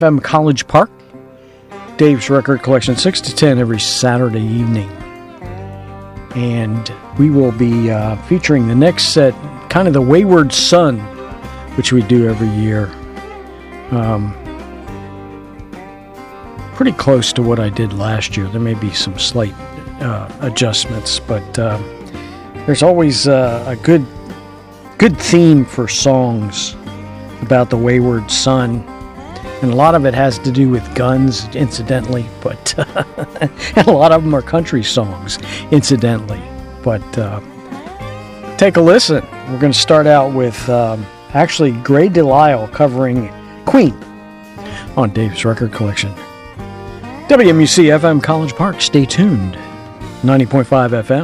FM College Park. Dave's Record Collection, 6 to 10 every Saturday evening. And we will be featuring the next set, kind of the Wayward Son, which we do every year. Pretty close to what I did last year. There may be some slight adjustments, but there's always a good theme for songs about the Wayward Son. And a lot of it has to do with guns, incidentally, but and a lot of them are country songs, incidentally. But take a listen. We're going to start out with actually Grey DeLisle covering Queen on Dave's Record Collection. WMUC FM College Park. Stay tuned. 90.5 FM.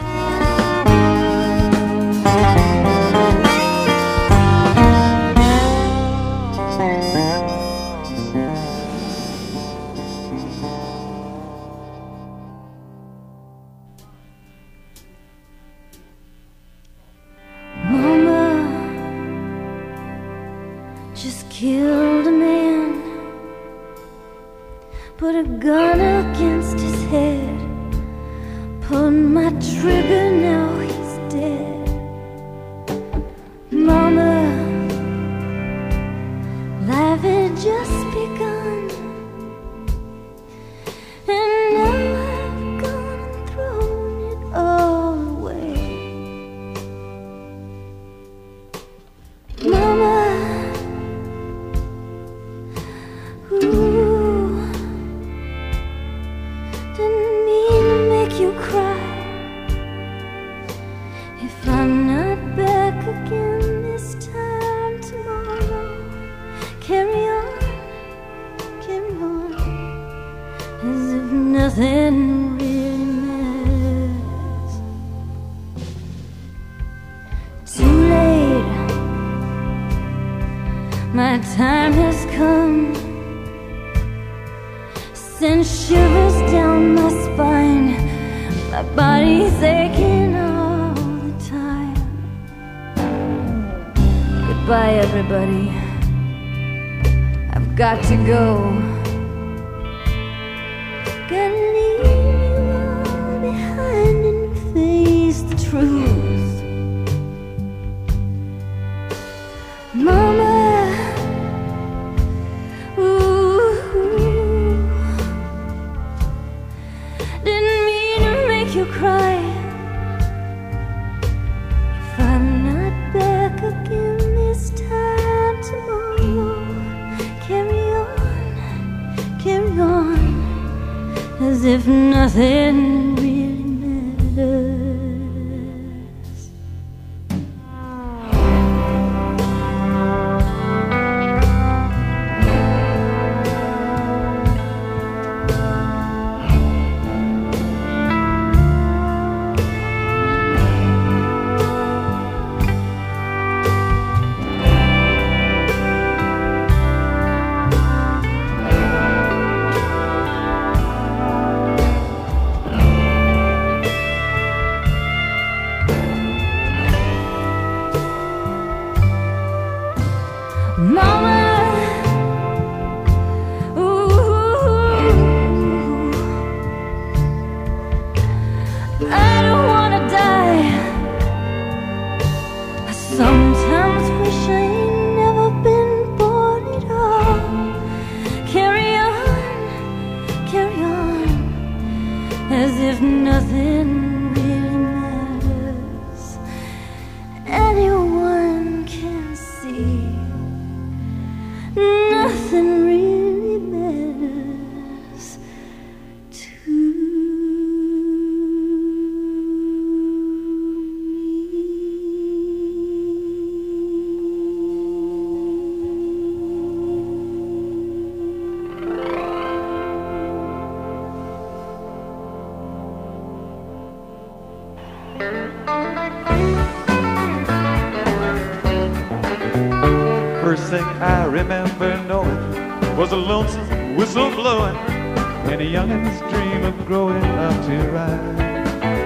First thing I remember knowing was a lonesome whistle blowing and a youngin's dream of growing up to ride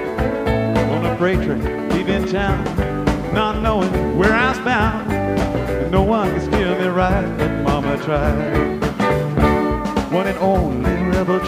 on a freight train leaving town, not knowing where I was bound. No one could steer me right, but Mama tried.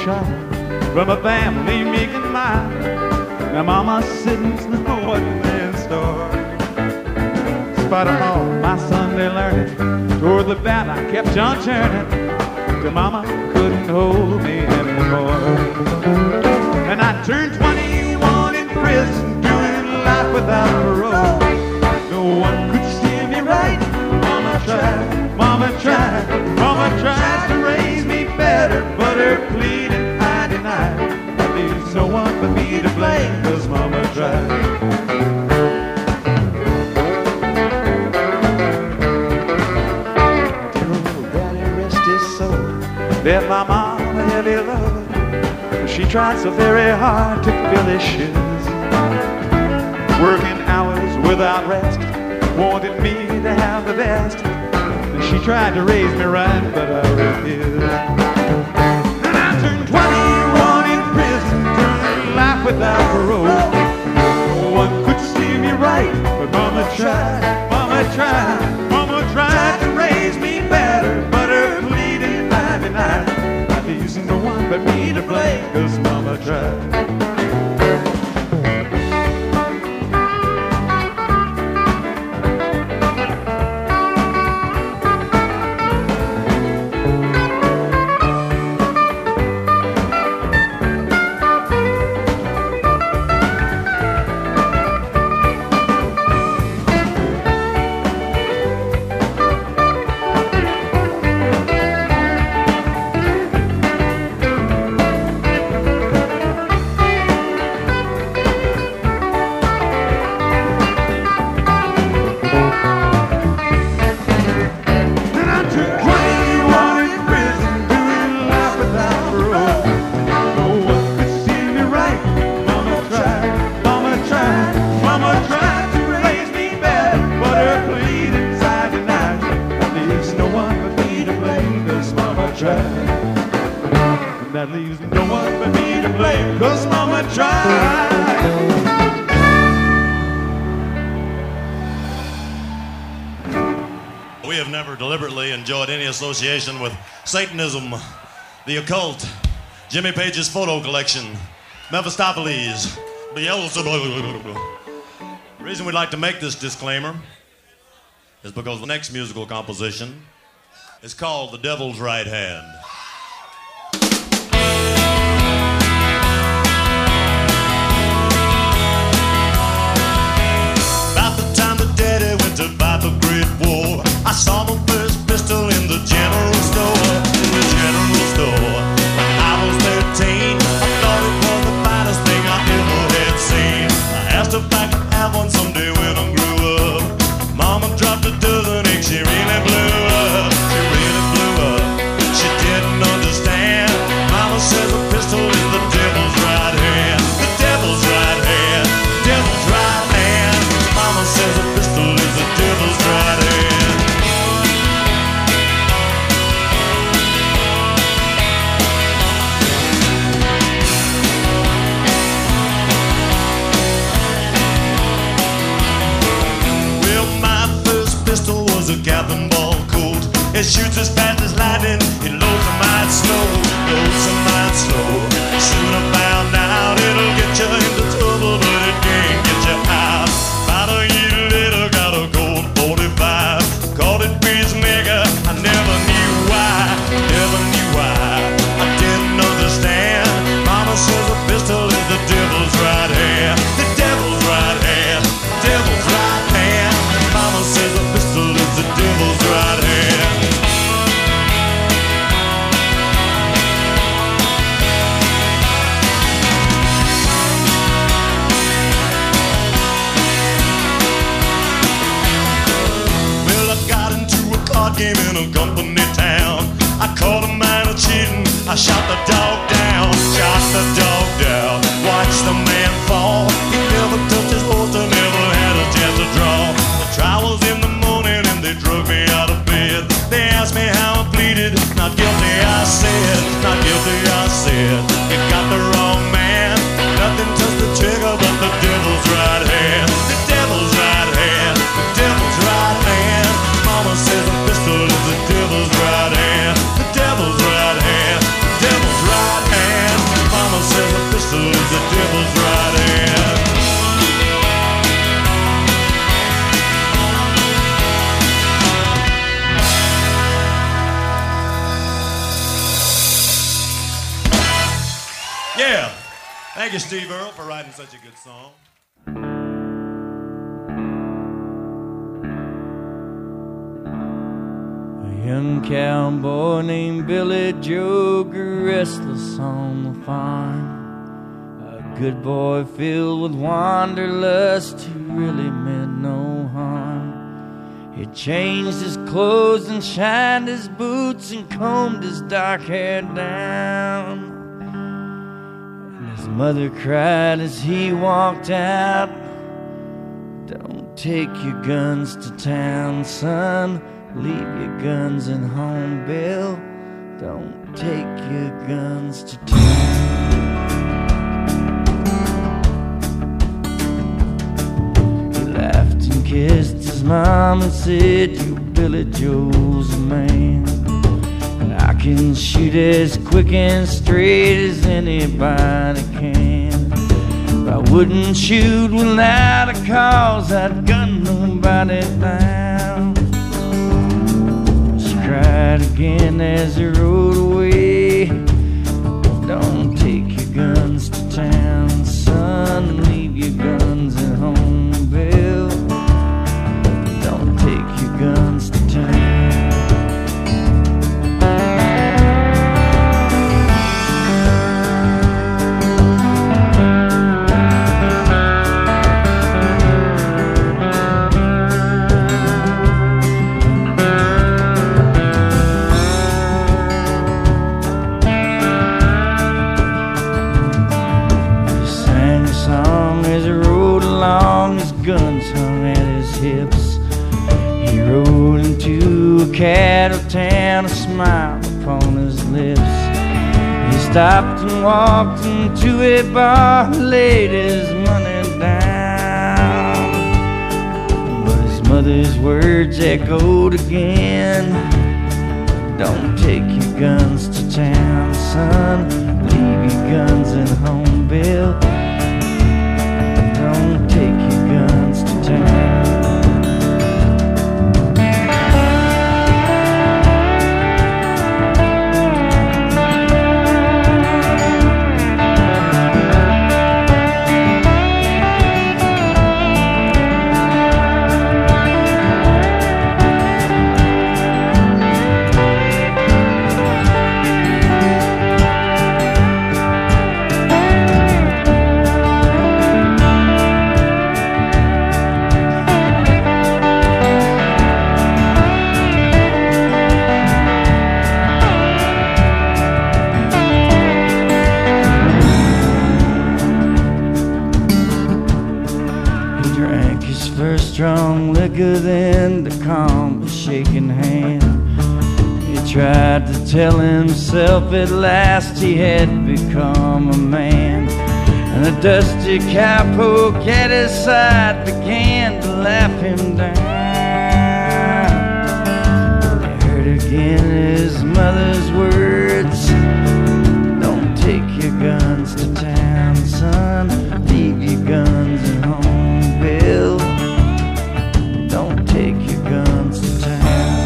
child from a family making mine. Now mama's sitting know what's in store. In spite of all my Sunday learning, toward the bat I kept on churning, till mama couldn't hold me anymore. And I turned 21 in prison, doing life without parole. No one could steer me right. Mama tried, mama tried, mama tried to raise me better, but her pleading I denied. That leaves no one but me to blame, 'cause mama tried. Left my mom a heavy load. She tried so very hard to fill his shoes, working hours without rest, wanted me to have the best. And she tried to raise me right, but I refused. And I turned 21 in prison, doing life without parole. No one could steer me right, but mama tried, mama tried, mama tried to raise me better, but her pleading I denied. That leaves no one but me to blame, 'cause mama tried. That leaves no one but me to blame, 'cause mama tried. We have never deliberately enjoyed any association with Satanism, the occult, Jimmy Page's photo collection, Mephistopheles, Beelzebub. The reason we'd like to make this disclaimer is because the next musical composition is called The Devil's Right Hand. To fight the Great War, I saw my first pistol in the general store. In the general store, when I was 13, I thought it was the finest thing I ever had seen. I asked if I could have one someday when I grew up. Mama dropped a dozen eggs, she really blew up. She really blew up. She didn't understand. Mama says a pistol is the devil's right hand. The devil's right hand. Devil's right hand. Mama says a pistol is the devil's right hand. Well, my first pistol was a cannonball Colt. It shoots as fast as lightning. It loads a mite slow. Loads a mite slow. Soon I found out it'll get you into trouble, but it can't get you out. About a year later, got a Colt 45. Called it Peacemaker. I never knew why. Never knew why. I didn't understand. Mama says a pistol is the devil's right hand. The devil's right hand. Devil's right hand. Mama says a pistol is the devil's right hand. Game in a company town. I caught a man a cheating. I shot the dog down. Shot the dog down. Watched the man fall. He never touched his holster, never had a chance to draw. The trial was in the morning and they drug me out of bed. They asked me how I pleaded. Not guilty, I said. Not guilty, I said. You got the wrong man. Nothing touched the trigger but the devil's right hand. The devil's right hand. The devil's right hand. Mama says a pistol is the devil's right hand. The devil's right hand. The devil's right hand. Yeah. Thank you, Steve Earle, for writing such a good song. A young cowboy named Billy Joe grew restless on the farm. A good boy filled with wanderlust who really meant no harm. He changed his clothes and shined his boots and combed his dark hair down. And his mother cried as he walked out, "Don't take your guns to town, son. Leave your guns at home, Bill. Don't take your guns to town." He laughed and kissed his mom and said, "You Billy Joe's a man. And I can shoot as quick and straight as anybody can. If I wouldn't shoot without a cause, I'd gun nobody down." She cried again as he rode away. "Don't take your guns to town, son. Leave your guns at home, Bill. Don't take your guns to town." Guns hung at his hips. He rode into a cattle town, a smile upon his lips. He stopped and walked into a bar, laid his money down. But his mother's words echoed again, "Don't take your guns to town, son. Leave your guns at home, Bill. Don't take your guns to town." Strong liquor then to calm his shaking hand. He tried to tell himself at last he had become a man. And the dusty cowpoke at his side began to laugh him down. He heard again his mother's words, "Don't take your guns to town, son. Leave your guns at home, Bill. Don't take your guns to town."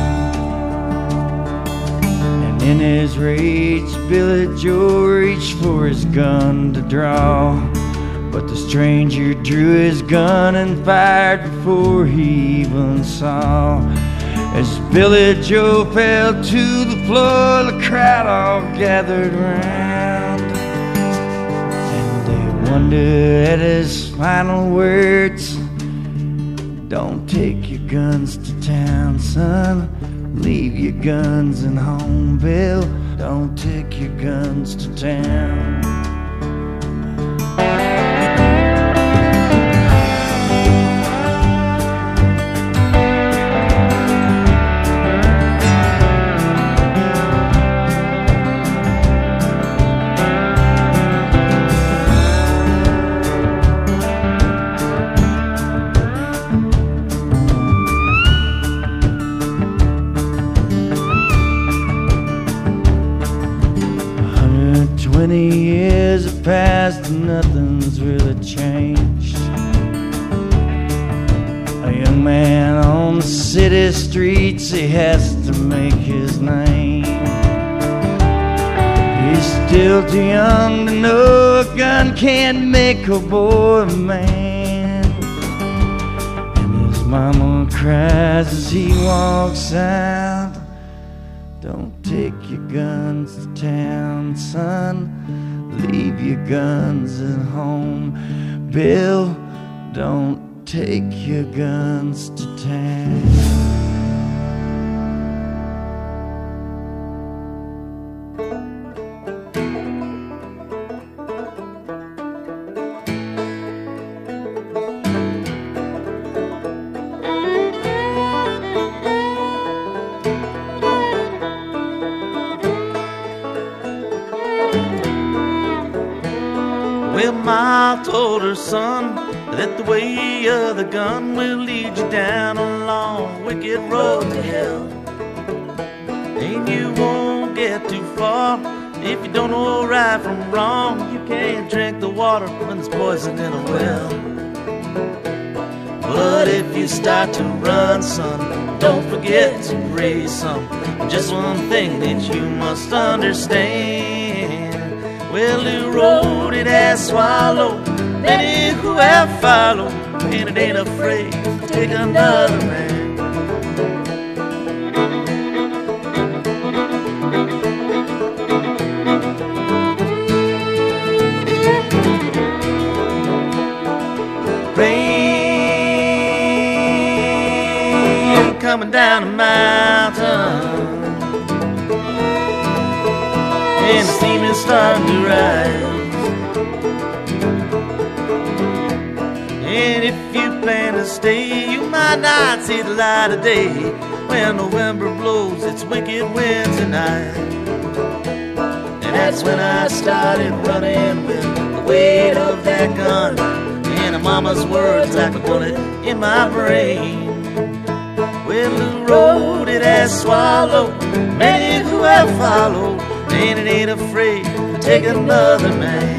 And in his rage, Billy Joe reached for his gun to draw. But the stranger drew his gun and fired before he even saw. As Billy Joe fell to the floor, the crowd all gathered round. And they wondered at his final words, "Don't take your guns to town, son. Leave your guns at home, Bill. Don't take your guns to town." Past, nothing's really changed. A young man on the city streets, he has to make his name. He's still still too young to know a gun can't make a boy a man. And his mama cries as he walks out. Don't take your guns to town, son. Leave your guns at home. Bill, don't take your guns to town. Well, Ma told her son that the way of the gun will lead you down a long, wicked road to hell. And you won't get too far if you don't know right from wrong. You can't drink the water when there's poison in a well. But if you start to run, son, don't forget to raise some. Just one thing that you must understand. Well, who rode it has swallowed many who have followed, and it ain't afraid to take another man. Rain coming down the mountain, and the steam is starting to rise. And if you plan to stay, you might not see the light of day. When November blows its wicked winds at night. And that's when I started running with the weight of that gun and a mama's words like a bullet in my brain. Well, the road it has swallowed many who have followed, and it ain't afraid to take another man.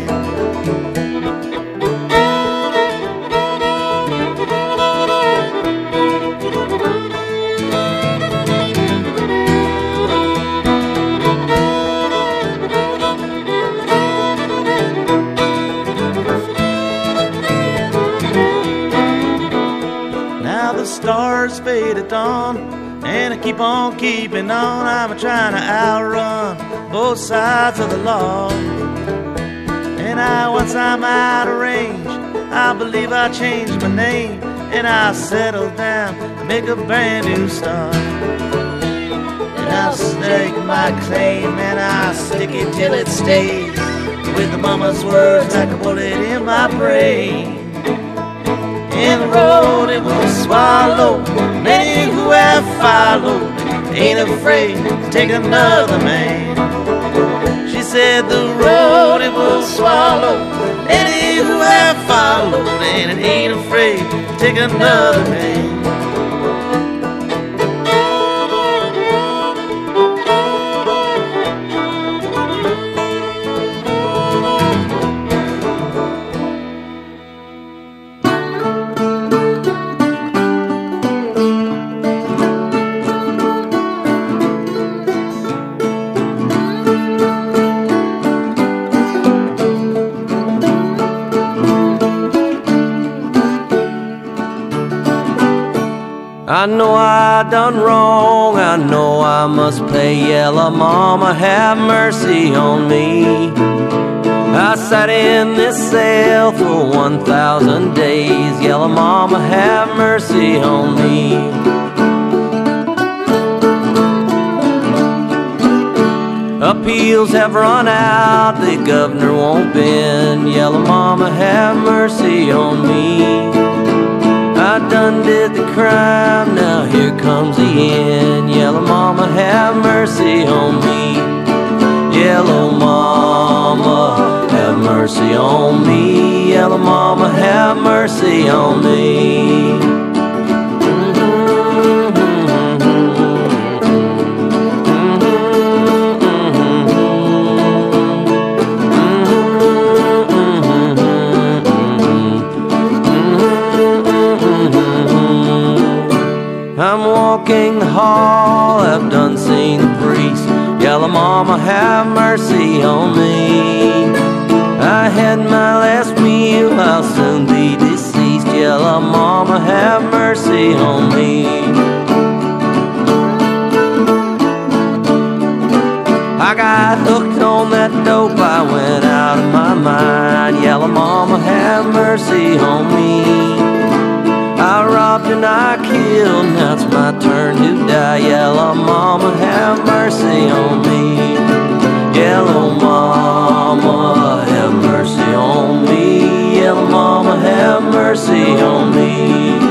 Now the stars fade at dawn, and I keep on keeping on. I'm trying to outrun both sides of the law. And once I'm out of range, I believe I changed my name, and I settle down and make a brand new start. And I'll stake my claim, and I'll stick it till it stays, with the mama's words like a bullet in my brain. In the road it will swallow many who have followed, ain't afraid to take another man. She said the road it will swallow many who have followed, and it ain't afraid to take another man. I know I done wrong, I know I must pay. Yellow mama, have mercy on me. I sat in this cell for 1,000 days. Yellow mama, have mercy on me. Appeals have run out, the governor won't bend. Yellow mama, have mercy on me. I done did the crime, now here comes the end. Yellow mama, have mercy on me. Yellow mama, have mercy on me. Yellow mama, have mercy on me. I'm walking the hall, I've done seen the priest. Yellow mama, mama, have mercy on me. I had my last meal, I'll soon be deceased. Yellow mama, have mercy on me. I got hooked on that dope, I went out of my mind. Yellow mama, have mercy on me. I robbed and I killed, now it's my turn to die. Yellow mama, have mercy on me. Yellow mama, have mercy on me. Yellow mama, have mercy on me.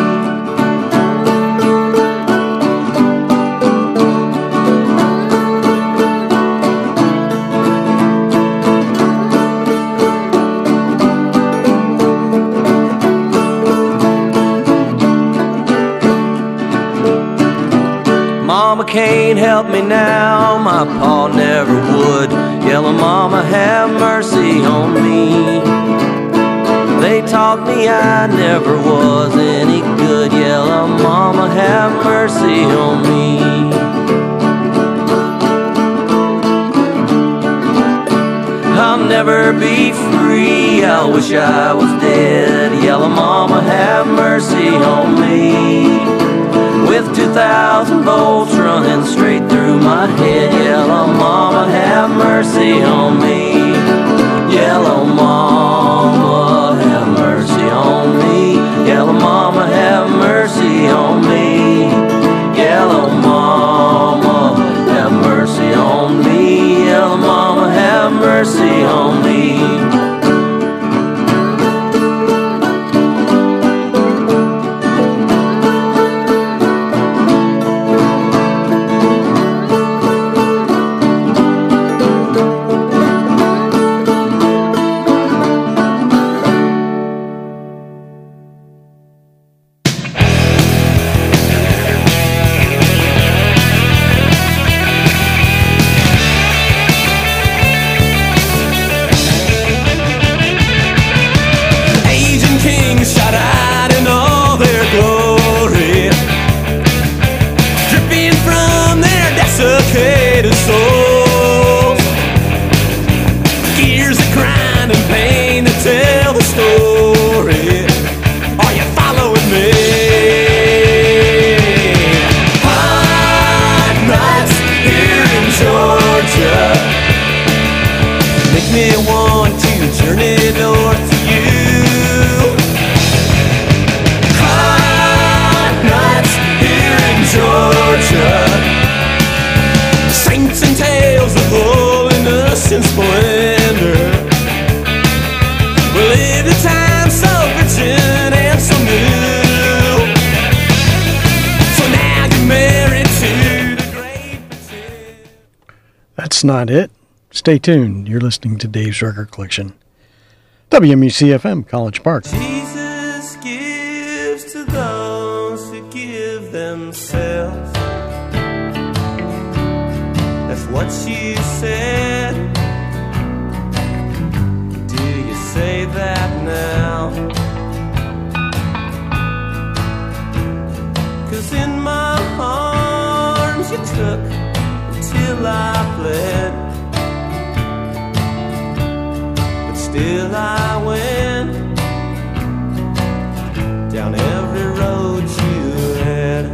Mama can't help me now, my pa never would. Yellow mama, have mercy on me. They taught me I never was any good. Yellow mama, have mercy on me. I'll never be free, I wish I was dead. Yellow mama, have mercy on me. With 2,000 volts running straight through my head. Yellow mama, have mercy on me. Yellow mama, have mercy on me. Yellow mama, have mercy on me. Yellow mama, have mercy on me. Yellow mama, have mercy on me. That's not it. Stay tuned. You're listening to Dave's Record Collection. WMUC-FM, College Park. Jesus gives to those who give themselves. That's what you said. Do you say that now? 'Cause in my arms you took till I bled, but still I went down every road you had.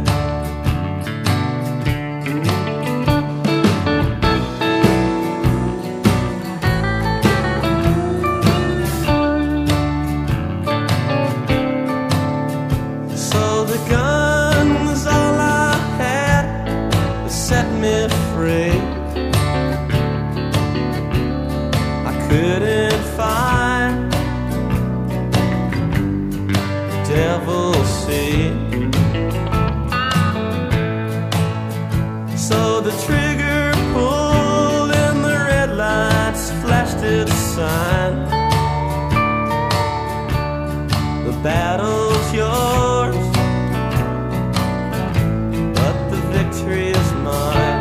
So the gun was all I had to set me free. I couldn't find the devil's seed. So the trigger pulled and the red lights flashed its sign. The battle's yours, but the victory is mine.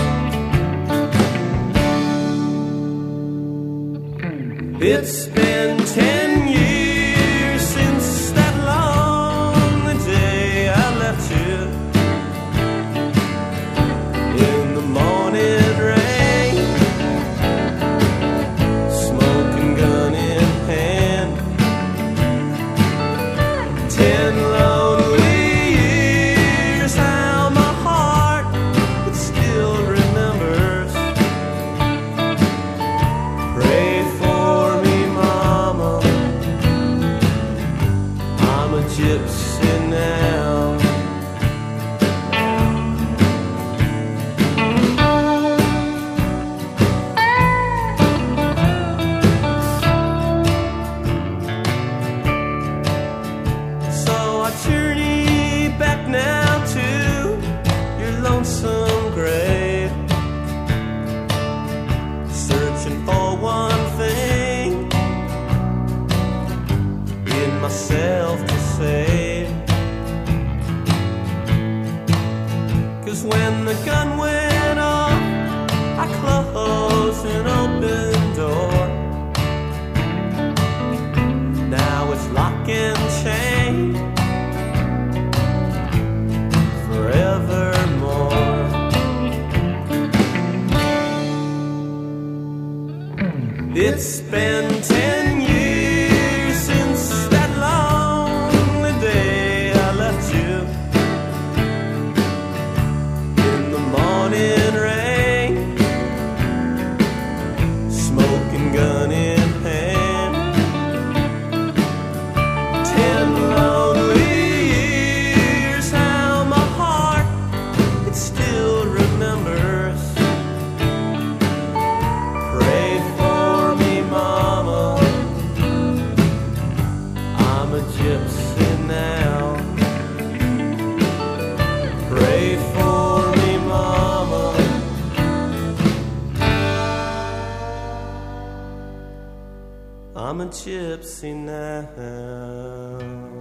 It's been 10 years since that lonely day I left you in the morning rain. gypsy now. So I journey back now to your lonesome grave, searching for one thing in myself to save. 'Cause when the gun went off, I closed an open door. Now it's lock and chain forevermore. It's been 10 years since that lonely day I left you in the morning rain, smoking gun in hand. 10 lonely years, how my heart it still remembers. Pray for me, mama, I'm a gypsy now. Pray for me, mama. I'm a gypsy now.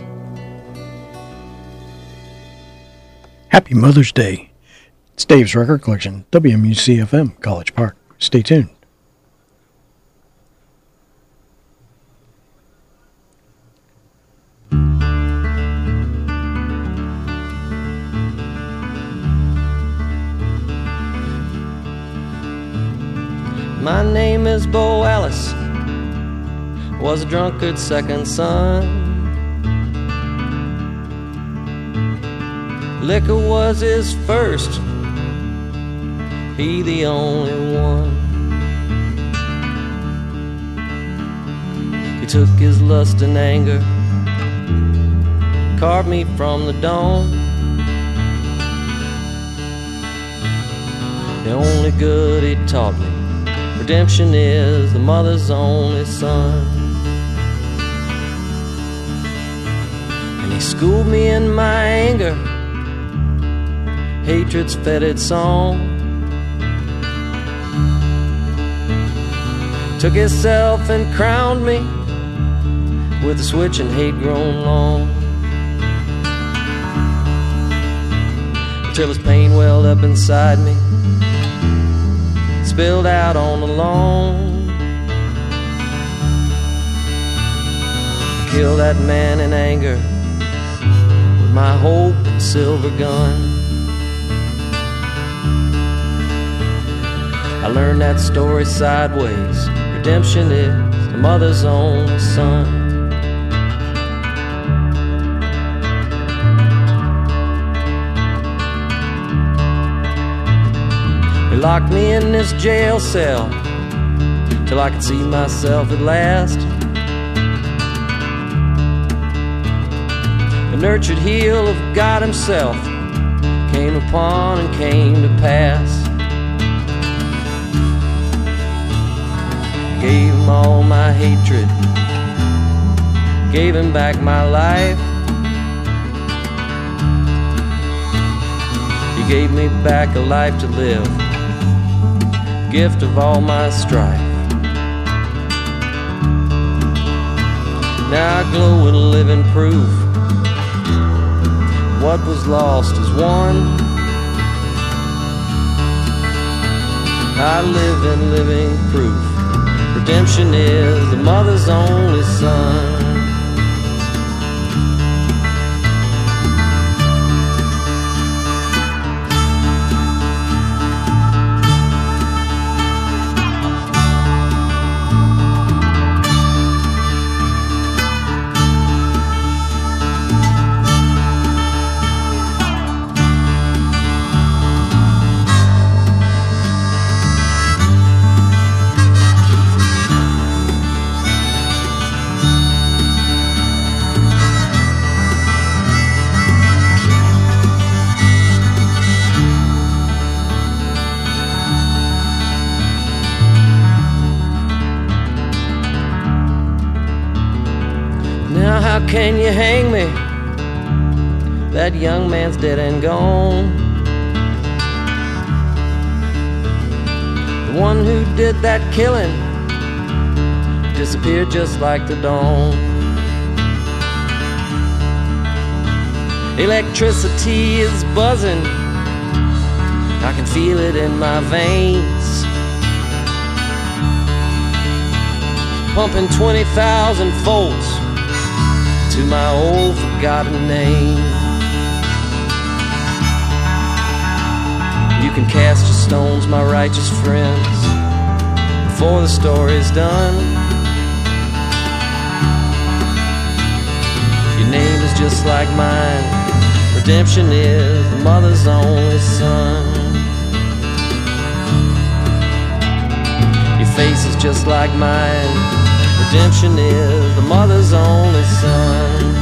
Happy Mother's Day. It's Dave's Record Collection, WMUC-FM, College Park. Stay tuned. My name is Bo Alice, was a drunkard's second son. Liquor was his first, he the only one. He took his lust and anger, carved me from the dawn. The only good he taught me, redemption is the mother's only son. And he schooled me in my anger, hatred's fetid song. Took himself and crowned me with a switch and hate grown long. Till his pain welled up inside me, spilled out on the lawn. Killed that man in anger with my hope and silver gun. I learned that story sideways, redemption is the mother's only son. They locked me in this jail cell till I could see myself at last. The nurtured heel of God himself came upon and came to pass. Gave him all my hatred, gave him back my life. He gave me back a life to live, gift of all my strife. Now I glow with living proof, what was lost is won. I live in living proof, redemption is the mother's only son. How can you hang me? That young man's dead and gone. The one who did that killing disappeared just like the dawn. Electricity is buzzing, I can feel it in my veins, pumping 20,000 volts to my old forgotten name. You can cast your stones, my righteous friends, before the story's done. Your name is just like mine. Redemption is the mother's only son. Your face is just like mine. Redemption is the mother's only son.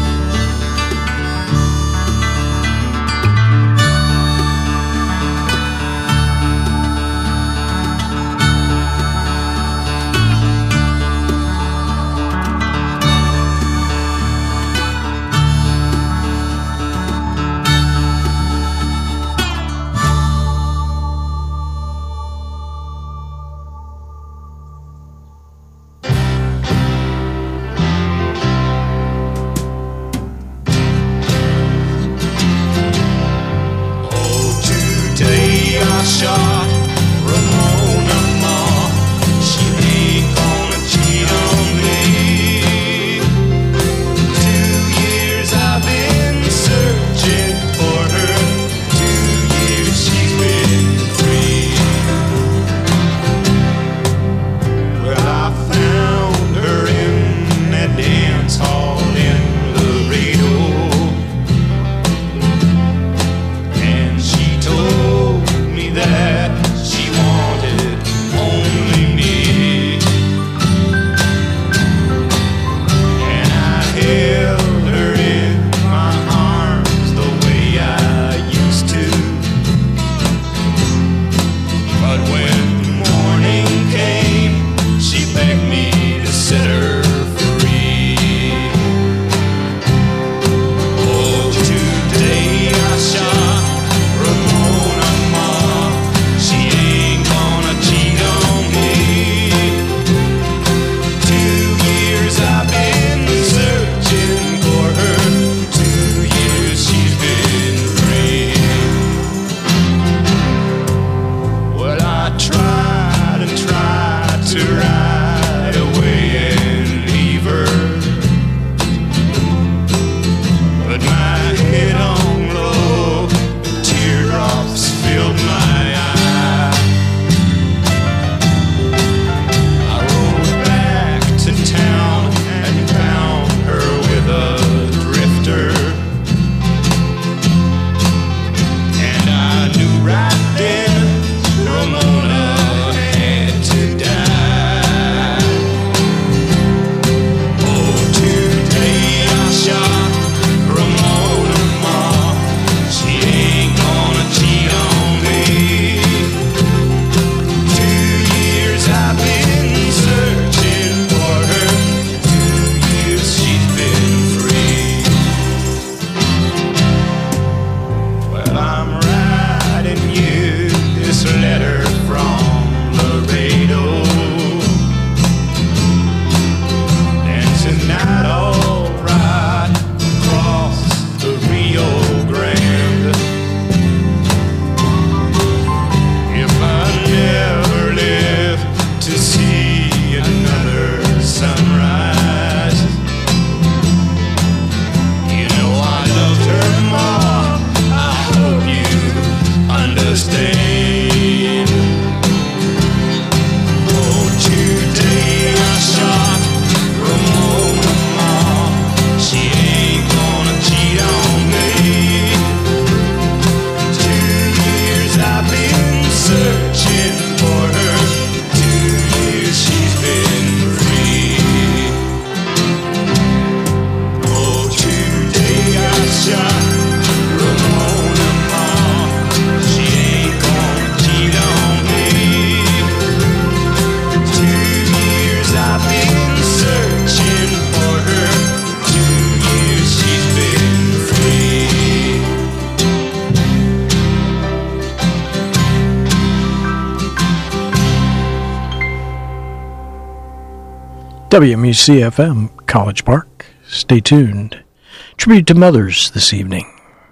WMUC-FM, College Park. Stay tuned. Tribute to mothers this evening.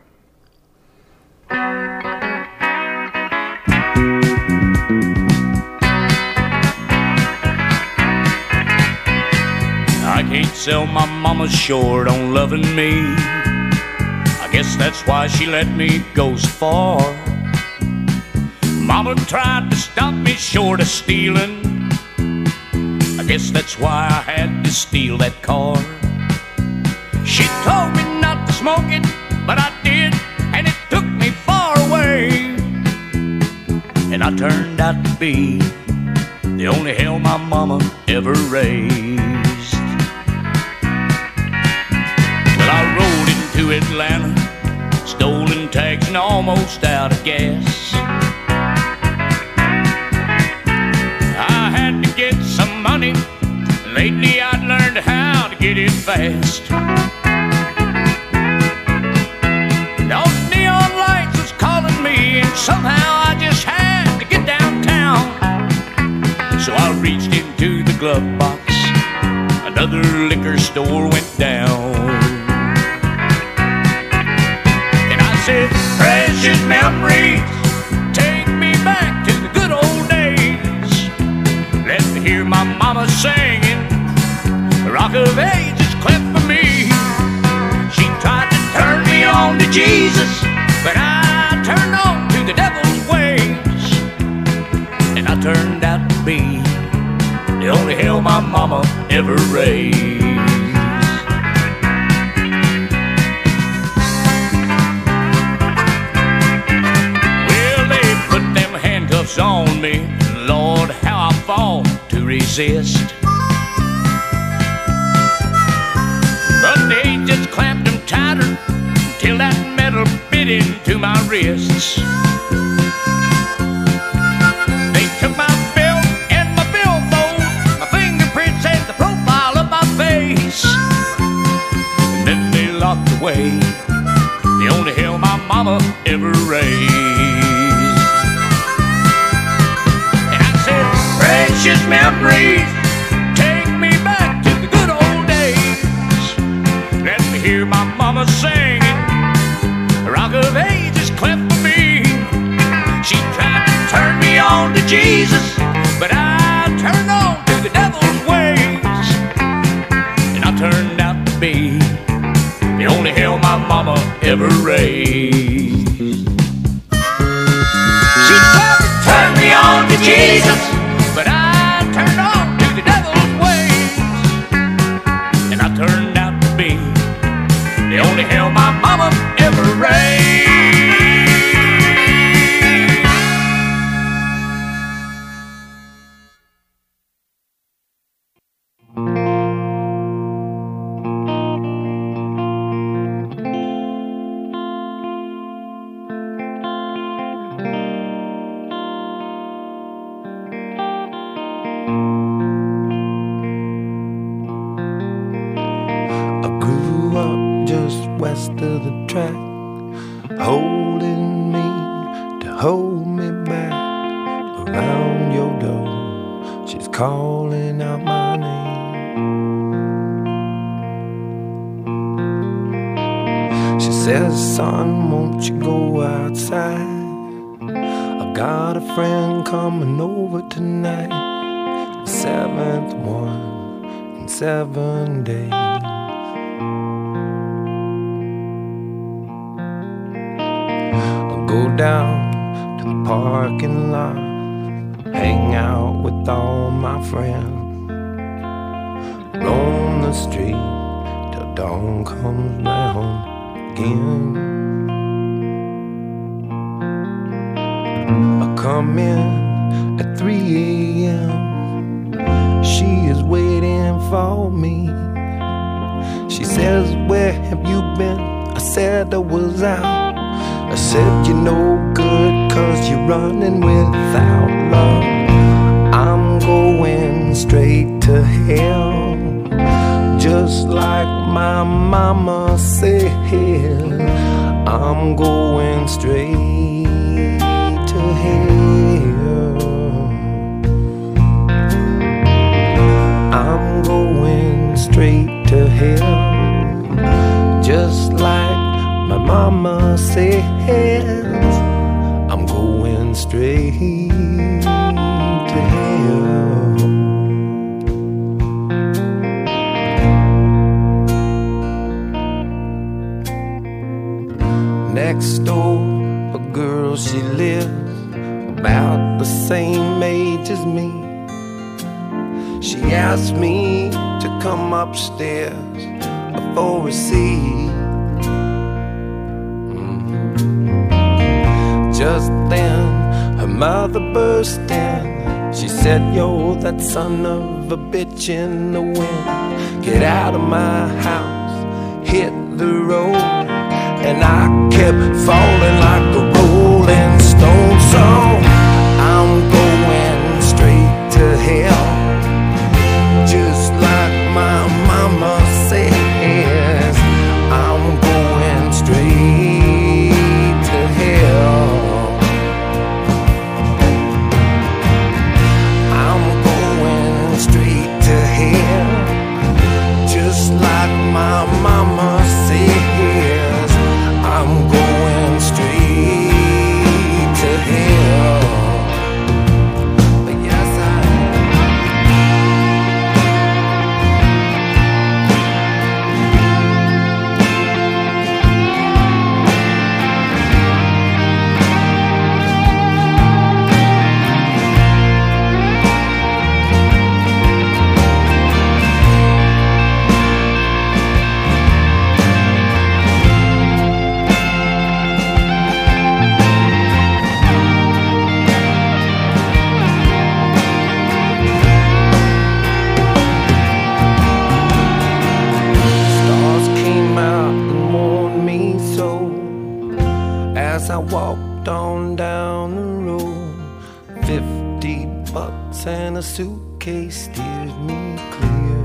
I can't sell my mama short on loving me. I guess that's why she let me go so far. Mama tried to stop me short of stealing. I guess that's why I had to steal that car. She told me not to smoke it, but I did, and it took me far away. And I turned out to be the only hell my mama ever raised. Well, I rode into Atlanta, stolen tags and almost out of gas. I had to get some money. Lately I'd learned how to get it fast. Those neon lights was calling me, and somehow I just had to get downtown. So I reached into the glove box. Another liquor store went down. And I said, precious memories, take me back to the good old days. Let me hear my mama singing, Rock of Ages cleft for me. She tried to turn me on to Jesus, but I turned on to the devil's ways. And I turned out to be the only hell my mama ever raised. Well, they put them handcuffs on me, Lord, how I fought to resist. But they just clamped them tighter till that metal bit into my wrists. They took my belt and my billfold, my fingerprints and the profile of my face. And then they locked away the only hell my mama ever raised. And I said, precious memories, take me back to the good old days. Let me hear my mama singing, Rock of Ages cleft for me. She tried to turn me on to Jesus, but I turned on to the devil's ways. And I turned out to be the only hell my mama ever raised. She tried to turn me on to Jesus, but I turned on to the devil's ways. And I turned out to be the only hell my mama ever raised. I grew up just west of the track, holding me to hold me back. Around your door, she's calling out my name. She says, son, won't you go outside? I got a friend coming over tonight, the seventh one in 7 days. Go down to the parking lot, hang out with all my friends, roam the street till dawn comes round again. I come in at 3 a.m. She is waiting for me. She says, where have you been? I said I was out. I said, you're no good 'cause you're running without love. I'm going straight to hell, just like my mama said. I'm going straight to hell. I'm going straight to hell, just like my mama says. I'm going straight to hell. Next door, a girl, she lives about the same age as me. She asked me to come upstairs for a seat. Just then, her mother burst in. She said, "Yo, that son of a bitch in the wind, get out of my house, hit the road." And I kept falling like a rolling stone. So I'm going straight to hell, just like my mama says. I'm going straight to hell. I'm going straight to hell, just like my mama says. I'm going straight to hell. Yes, I I walked on down the road. $50 and a suitcase steered me clear.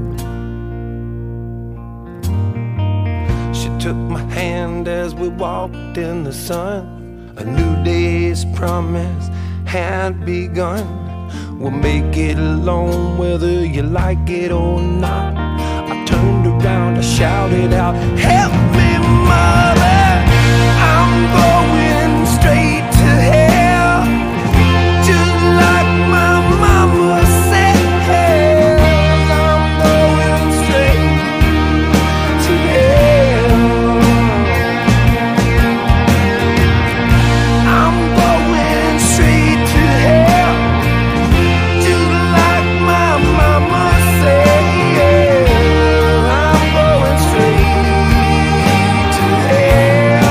She took my hand as we walked in the sun. A new day's promise had begun. We'll make it alone whether you like it or not. I turned around, I shouted out, "Help me, mother! I'm going straight to hell, just like my mama said. I'm going straight to hell. I'm going straight to hell, just like my mama said. I'm going straight to hell.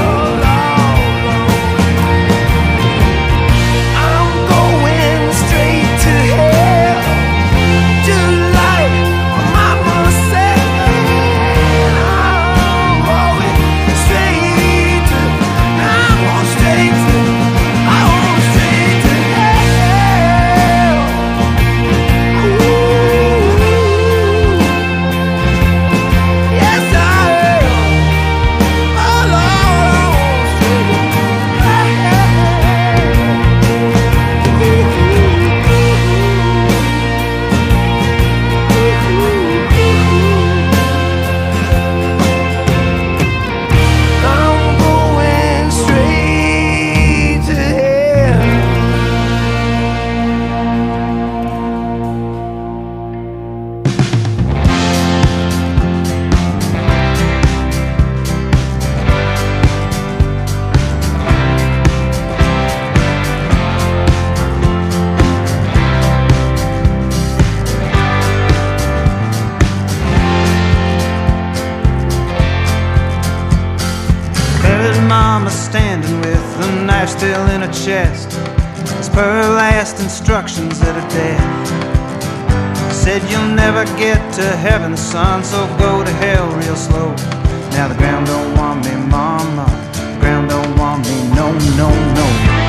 Standing with the knife still in her chest, as per her last instructions at her death. Said, "You'll never get to heaven, son, so go to hell real slow." Now the ground don't want me, mama. The ground don't want me, no, no, no.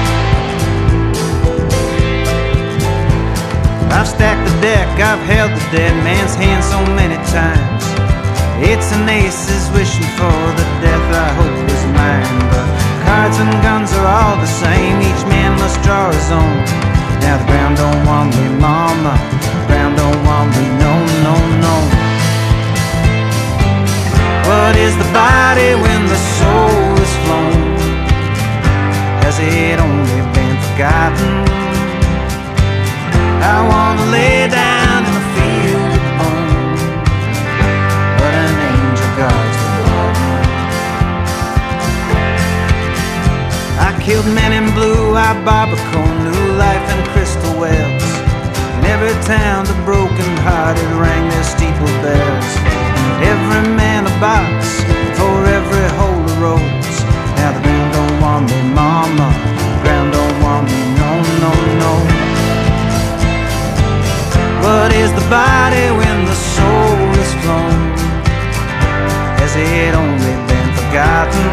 I've stacked the deck, I've held the dead man's hand so many times. It's an aces wishing for the death I hope is mine. But cards and guns are all the same, each man must draw his own. Now the ground don't want me, mama. The ground don't want me, no, barbacoa, new life and crystal wells. In every town the broken-hearted rang their steeple bells. Every man a box for every hole of roads. Now the ground don't want me, mama. The ground don't want me, no, no, no. What is the body when the soul is flown? Has it only been forgotten?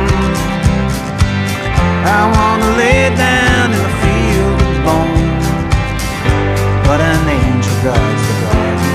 I wanna lay down in a field of bone, but an angel guards the garden.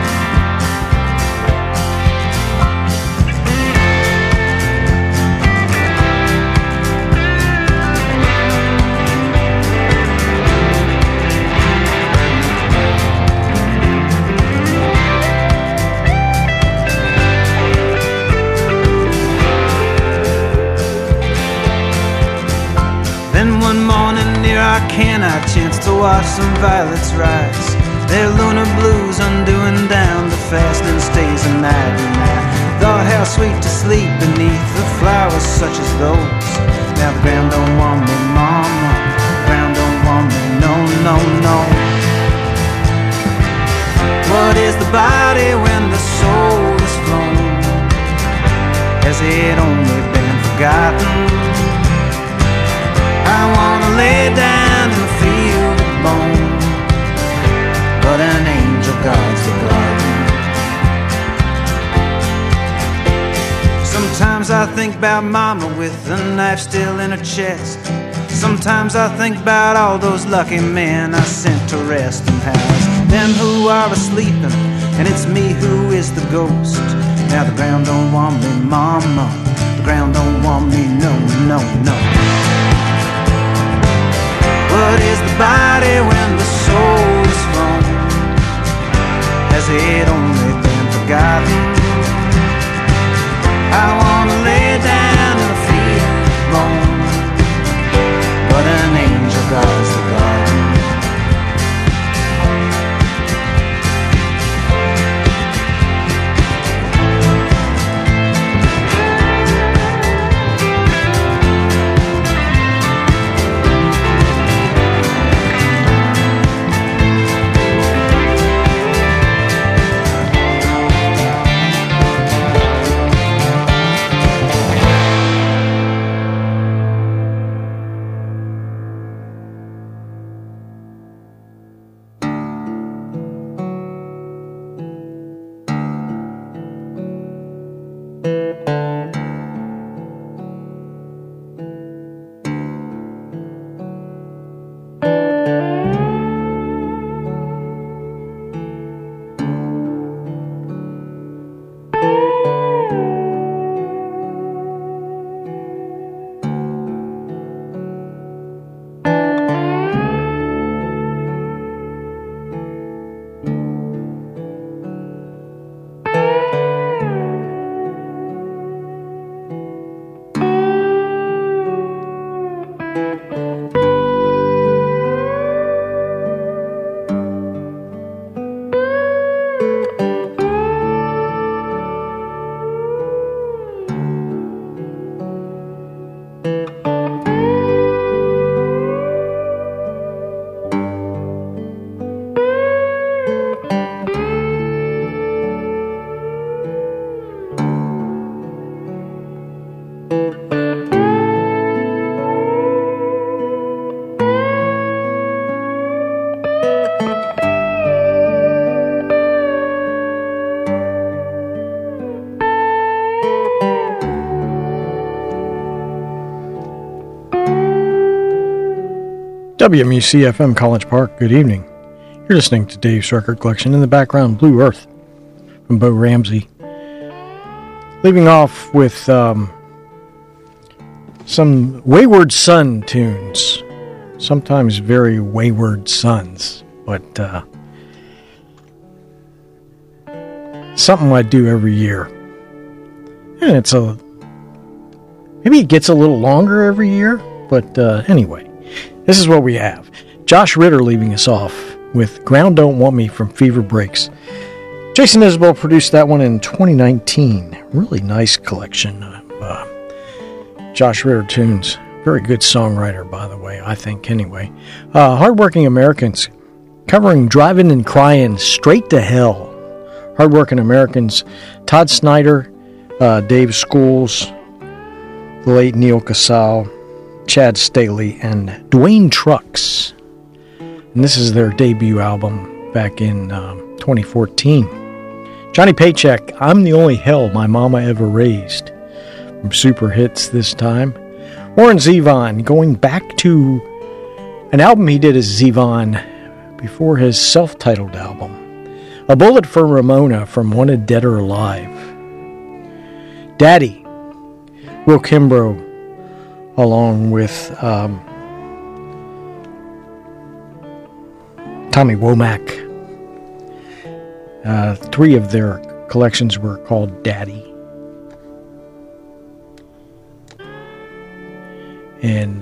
Then one morning near Arcana I chanced to watch some violets rise. Their lunar blues undoing down the fastening stays of night. And I thought how sweet to sleep beneath the flowers such as those. Now the ground don't want me, mama. The ground don't want me, no, no, no. What is the body when the soul is flown? Has it only been forgotten? I wanna lay down in a field of bone, but an angel guards the garden. Sometimes I think about mama with a knife still in her chest. Sometimes I think about all those lucky men I sent to rest and house. Them who are asleep and it's me who is the ghost. Now the ground don't want me, mama. The ground don't want me, no, no, no. What is the body when the soul is flown? Has it only been forgotten? I wanna lay down in a field of bone, but an angel guards the garden. WMUC-FM College Park, good evening. You're listening to Dave's Record Collection. In the background, Blue Earth from Bo Ramsey. Leaving off with some Wayward Son tunes. Sometimes very wayward sons, but something I do every year. And maybe it gets a little longer every year, but anyway. This is what we have. Josh Ritter leaving us off with Ground Don't Want Me from Fever Breaks. Jason Isbell produced that one in 2019. Really nice collection of Josh Ritter tunes. Very good songwriter, by the way, I think, anyway. Hardworking Americans covering Driving and Crying Straight to Hell. Hardworking Americans, Todd Snyder, Dave Schools, the late Neil Casal, Chad Staley, and Dwayne Trucks. And this is their debut album back in 2014. Johnny Paycheck, I'm the Only Hell My Mama Ever Raised, from Super Hits this time. Warren Zevon, going back to an album he did as Zevon before his self-titled album. A Bullet for Ramona from Wanted Dead or Alive. Daddy, Will Kimbrough, along with Tommy Womack. 3 of their collections were called Daddy. And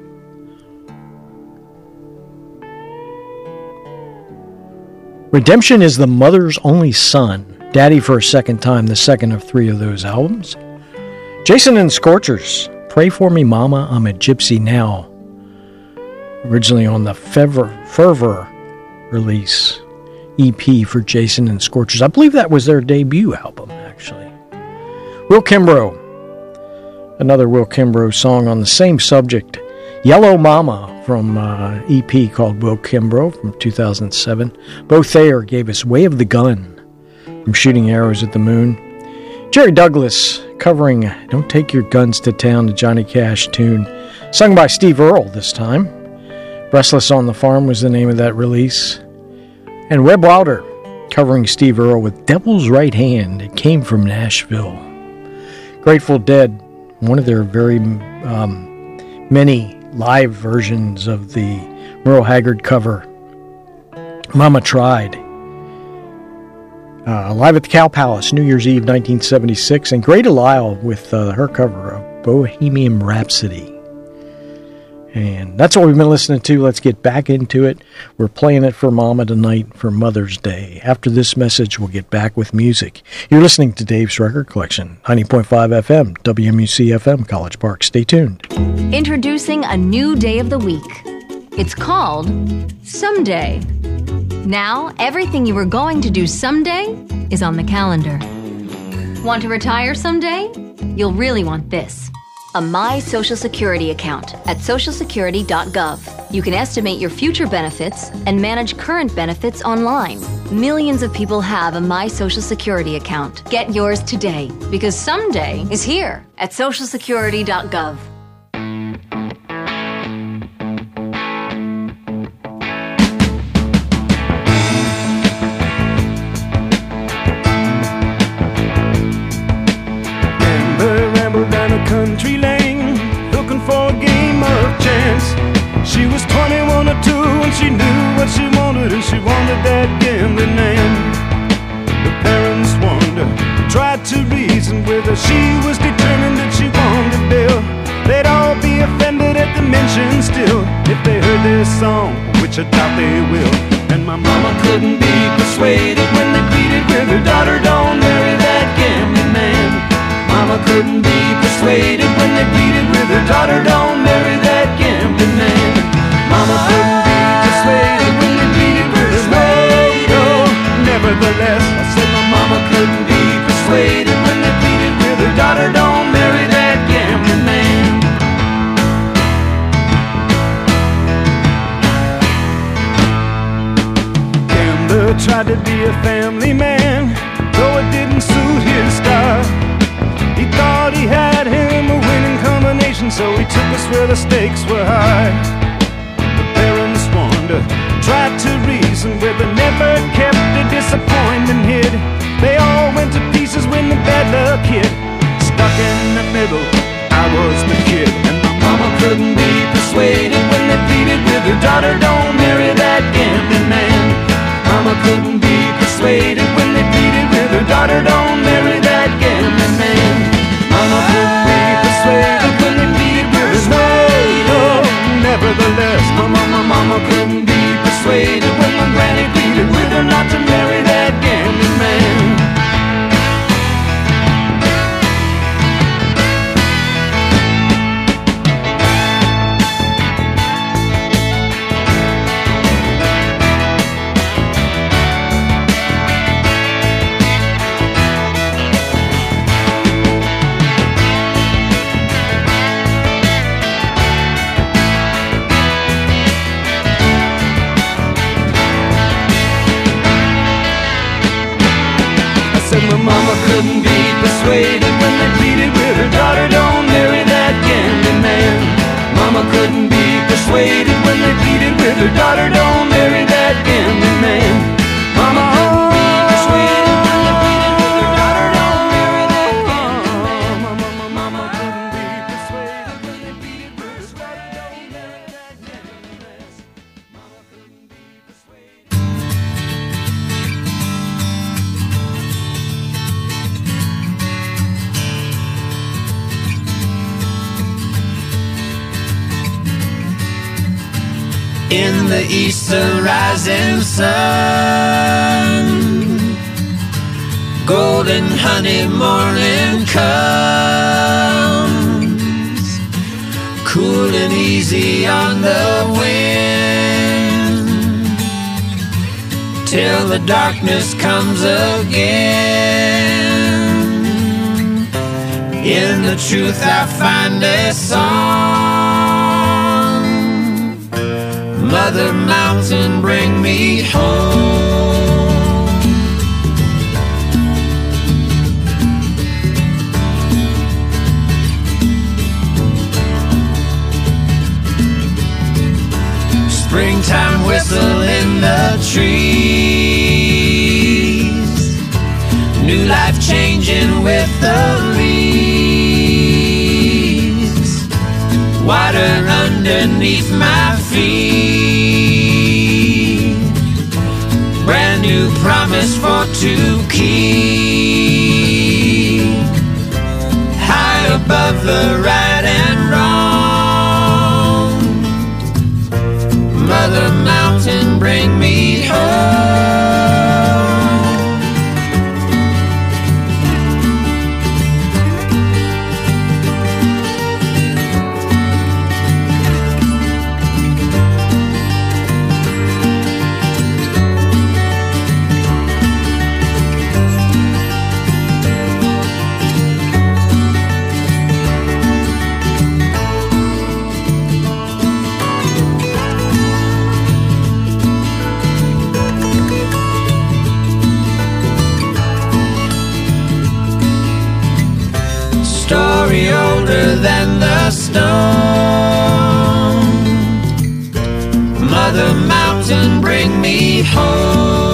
Redemption is the Mother's Only Son. Daddy for a Second Time, the second of 3 of those albums. Jason and Scorchers, Pray For Me Mama, I'm a Gypsy Now. Originally on the Fervor release, EP for Jason and Scorchers. I believe that was their debut album, actually. Will Kimbrough, another Will Kimbrough song on the same subject. Yellow Mama from EP called Will Kimbrough from 2007. Bo Thayer gave us Way of the Gun from Shooting Arrows at the Moon. Jerry Douglas covering Don't Take Your Guns to Town, the Johnny Cash tune, sung by Steve Earle this time. Restless on the Farm was the name of that release. And Webb Wilder covering Steve Earle with Devil's Right Hand. It came from Nashville. Grateful Dead, one of their very many live versions of the Merle Haggard cover, Mama Tried. Live at the Cow Palace, New Year's Eve 1976, and Greta Lyle with her cover of Bohemian Rhapsody. And that's what we've been listening to. Let's get back into it. We're playing it for Mama tonight for Mother's Day. After this message, we'll get back with music. You're listening to Dave's Record Collection, 90.5 FM, WMUC FM, College Park. Stay tuned. Introducing a new day of the week. It's called Someday. Now, everything you were going to do someday is on the calendar. Want to retire someday? You'll really want this. A My Social Security account at socialsecurity.gov. You can estimate your future benefits and manage current benefits online. Millions of people have a My Social Security account. Get yours today, because someday is here at socialsecurity.gov. Country lane, looking for a game of chance. She was 21 or 2 and she knew what she wanted, and she wanted that gambling man. The parents warned her, tried to reason with her. She was determined that she wanted Bill. They'd all be offended at the mention still if they heard this song, which I doubt they will. And my mama couldn't be persuaded when they pleaded with her daughter, don't marry that gambling man. Mama couldn't be persuaded when they pleaded with her daughter, don't marry that gambling man. Mama couldn't be persuaded when they pleaded with her daughter. Nevertheless, I said my mama couldn't be persuaded when they pleaded with her daughter, don't marry that gambling man. Gambler tried to be a family man, though it didn't suit his style. He thought he had him a winning combination, so he took us where the stakes were high. The parents warned her, tried to reason with her, never kept a disappointment hid. They all went to pieces when the bad luck hit. Stuck in the middle, I was the kid. And my mama couldn't be persuaded when they pleaded with her daughter, don't marry that gambling man. Mama couldn't be persuaded when they pleaded with her daughter, don't marry that gambling man. Mama couldn't be persuaded when they pleaded with her daughter. Nevertheless, my mama couldn't be persuaded when my granny pleaded with her not to marry that gambling man. Mama couldn't be persuaded when they pleaded with her daughter, don't marry that gambling man. Mama couldn't be persuaded when they pleaded with her daughter, don't marry that gambling man. Mama couldn't be persuaded when they pleaded with her daughter, don't marry that gambling man. Mama couldn't be persuaded when they pleaded with her daughter, don't marry that gambling man. Mama couldn't be persuaded. In the east, the rising sun, golden honey morning comes, cool and easy on the wind, till the darkness comes again. In the truth I find a song. Mother Mountain, bring me home. Springtime whistle in the trees, new life changing with the leaves, water underneath my feet, brand new promise for to keep, high above the right and wrong. Mother Mountain, bring me home. Story older than the stone. Mother Mountain, bring me home.